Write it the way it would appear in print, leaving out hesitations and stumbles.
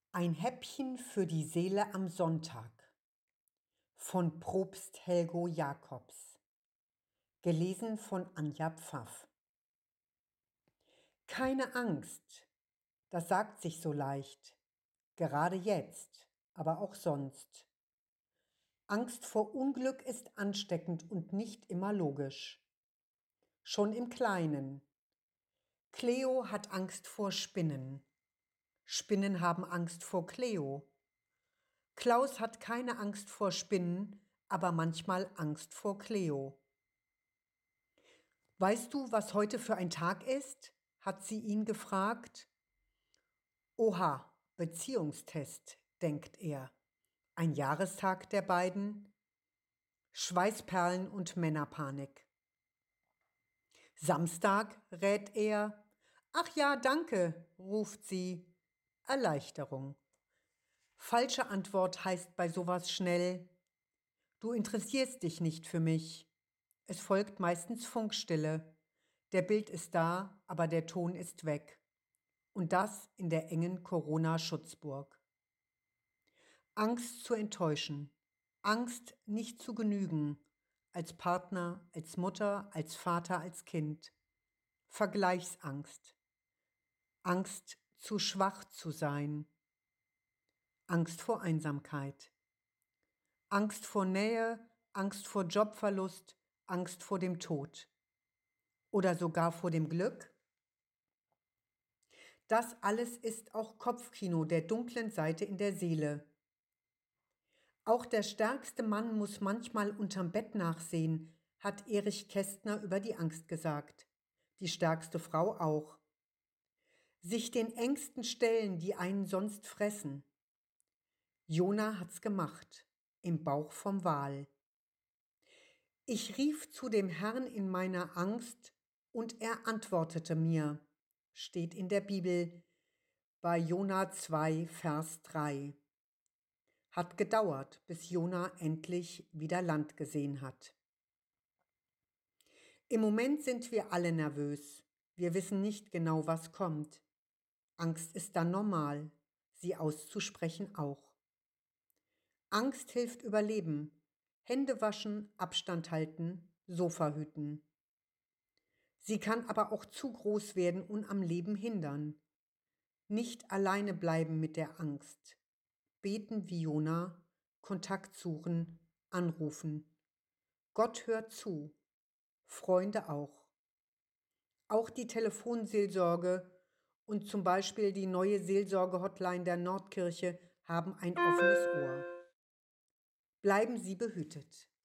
Ein Häppchen für die Seele am Sonntag von Propst Helgo Jacobs. Gelesen von Anja Pfaff. Keine Angst, das sagt sich so leicht, gerade jetzt, aber auch sonst. Angst vor Unglück ist ansteckend und nicht immer logisch. Schon im Kleinen. Cleo hat Angst vor Spinnen. Spinnen haben Angst vor Cleo. Klaus hat keine Angst vor Spinnen, aber manchmal Angst vor Cleo. Weißt du, was heute für ein Tag ist? Hat sie ihn gefragt. Oha, Beziehungstest, denkt er. Ein Jahrestag der beiden? Schweißperlen und Männerpanik. Samstag, rät er. Ach ja, danke, ruft sie. Erleichterung. Falsche Antwort heißt bei sowas schnell: Du interessierst dich nicht für mich. Es folgt meistens Funkstille. Der Bild ist da, aber der Ton ist weg. Und das in der engen Corona-Schutzburg. Angst zu enttäuschen. Angst nicht zu genügen. Als Partner, als Mutter, als Vater, als Kind. Vergleichsangst. Angst, zu schwach zu sein. Angst vor Einsamkeit. Angst vor Nähe, Angst vor Jobverlust, Angst vor dem Tod. Oder sogar vor dem Glück? Das alles ist auch Kopfkino der dunklen Seite in der Seele. Auch der stärkste Mann muss manchmal unterm Bett nachsehen, hat Erich Kästner über die Angst gesagt. Die stärkste Frau auch. Sich den Ängsten stellen, die einen sonst fressen. Jona hat's gemacht, im Bauch vom Wal. Ich rief zu dem Herrn in meiner Angst, und er antwortete mir, steht in der Bibel bei Jona 2, Vers 3. Hat gedauert, bis Jona endlich wieder Land gesehen hat. Im Moment sind wir alle nervös. Wir wissen nicht genau, was kommt. Angst ist dann normal, sie auszusprechen auch. Angst hilft überleben. Hände waschen, Abstand halten, Sofa hüten. Sie kann aber auch zu groß werden und am Leben hindern. Nicht alleine bleiben mit der Angst. Beten wie Jona, Kontakt suchen, anrufen. Gott hört zu. Freunde auch. Auch die Telefonseelsorge und zum Beispiel die neue Seelsorge-Hotline der Nordkirche haben ein offenes Ohr. Bleiben Sie behütet.